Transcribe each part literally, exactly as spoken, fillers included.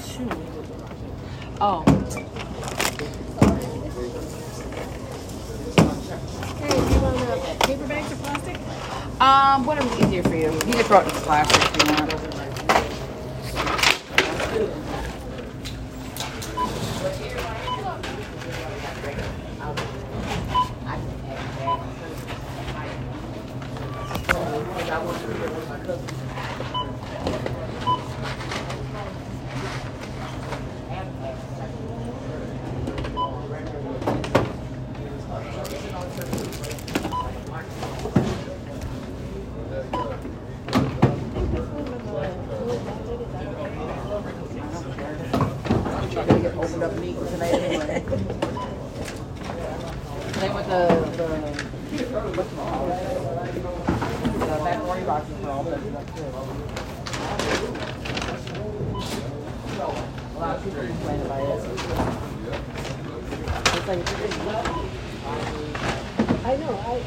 two. Oh. Hey, do you want uh, paper bags or plastic? Um, whatever's easier for you. You can throw it in the plastic if you want. Opened up neat tonight anyway. Same with the the what's it called? The macaroni boxes are all opened up too. A lot of people complain about it. It's like it's just I know. I.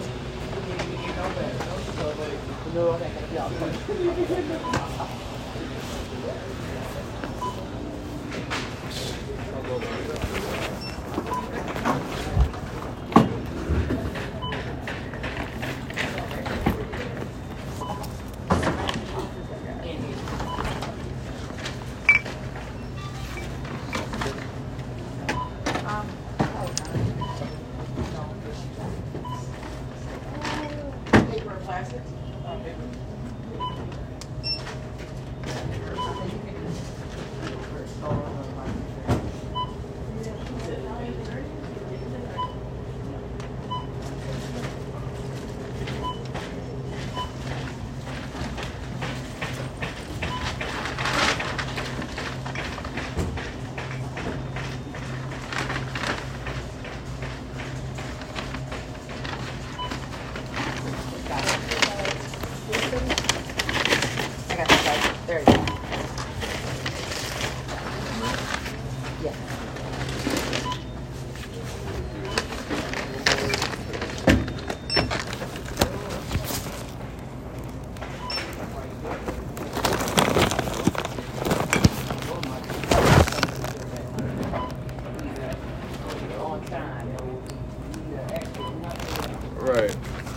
no, that can be all. Right.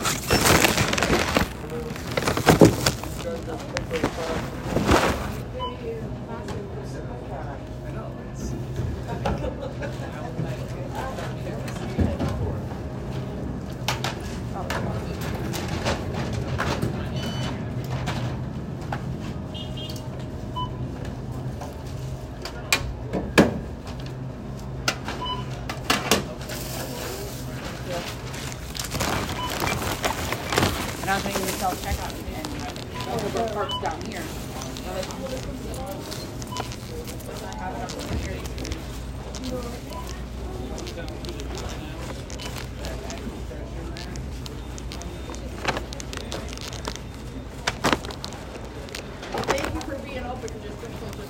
And I was making the self checkout and oh, the book park's down here. Thank you for being open and just doing so just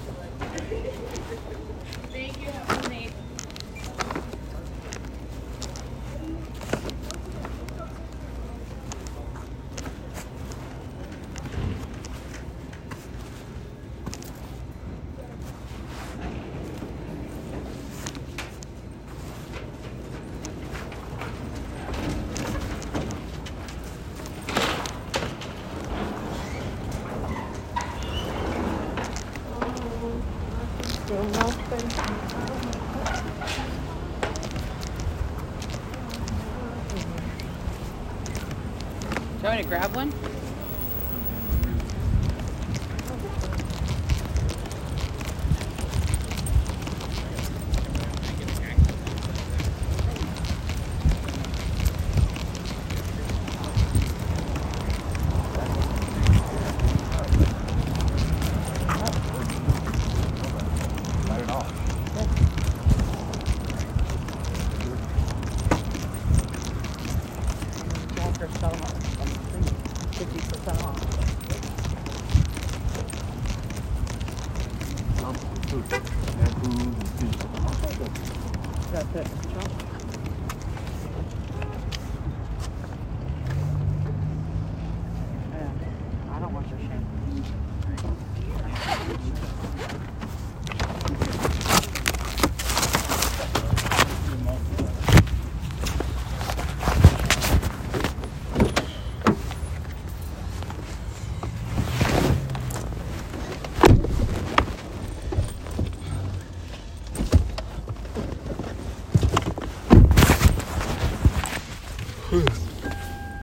Thank you. Have a good night. Do you want me to grab one? Not at all. Walker Settlement, fifty percent off. Food. And food. That's it. Yeah, I don't want your shit. Whew.